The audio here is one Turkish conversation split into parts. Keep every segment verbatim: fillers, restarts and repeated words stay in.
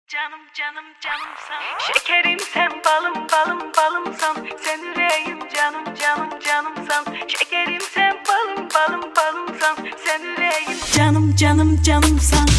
Canım canım canımsan, şekerim sen balım balım balımsan, sen yüreğim canım canım canımsan, şekerim sen balım balım balımsan, sen yüreğim canım canım canımsan.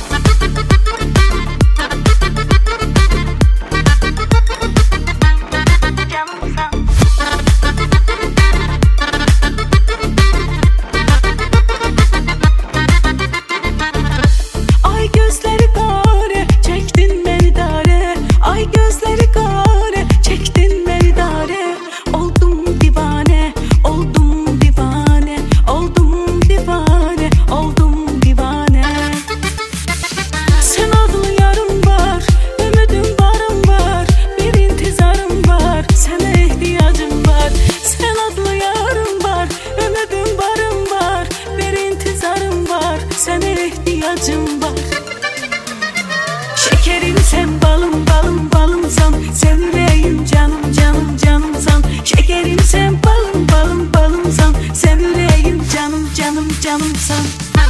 Sana ihtiyacım var. Şekerim sen balım balım balımsan, sen yüreğim canım canım canımsan. Şekerim sen balım balım balımsan, sen yüreğim canım canım canımsan.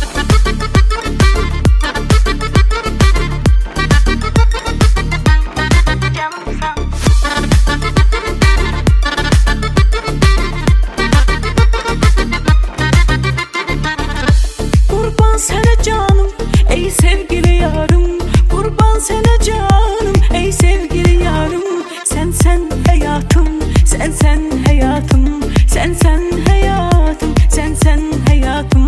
Sana canım ey sevgili yarım, kurban sana canım ey sevgili yarım. Sen sen hayatım, sen sen hayatım, sen sen hayatım, sen sen hayatım.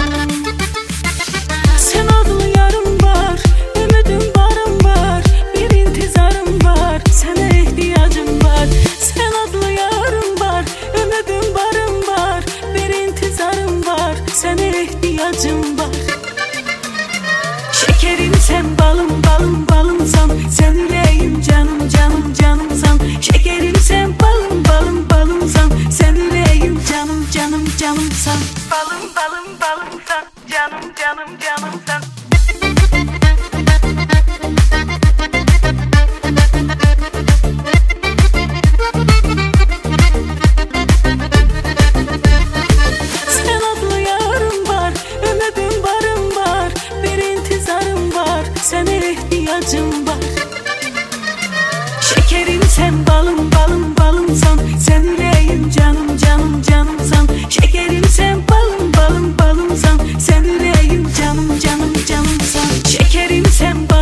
Sen adlı yarım var, ümidim barım var, bir intizarım var, sana ihtiyacım var. Sen adlı yarım var, ümidim barım var, bir intizarım var, sana ihtiyacım var. Şekerim sen balım balım balımsan, sen yüreğim canım canım canımsan. Şekerim sen balım balım balımsan, sen yüreğim canım canım canımsan. Balım balım balımsan, canım canım canımsan. Sen adlı yarım var, ümidim barım var, bir intizarım var, sana ihtiyacım var. Şekerim sen balım balım balımsan, sen yüreğim canım canım canımsan. Şekerim sen balım balım balımsan, sen yüreğim canım canım canımsan. Şekerim sen